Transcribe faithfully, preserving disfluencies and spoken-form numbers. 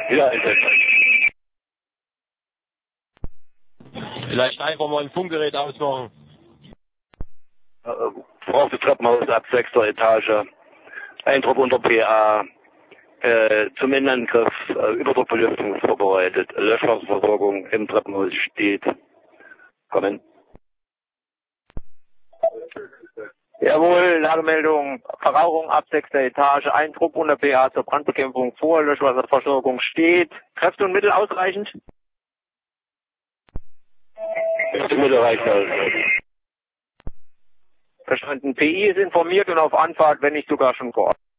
Wieder einsetzen. Vielleicht einfach mal ein Funkgerät ausmachen. Äh, Braucht das Treppenhaus ab sechster Etage. Eindruck unter P A. Äh, zum Innenangriff äh, Überdruckbelüftung vorbereitet. Löschwasserversorgung im Treppenhaus steht. Kommen. Jawohl, Lagemeldung, Verrauchung ab sechster Etage, ein Trupp unter P A zur Brandbekämpfung vor, Löschwasserversorgung steht. Kräfte und Mittel ausreichend? Kräfte und Mittel reicht aus. Verstanden. P I ist informiert und auf Anfahrt, wenn nicht sogar schon vor Ort.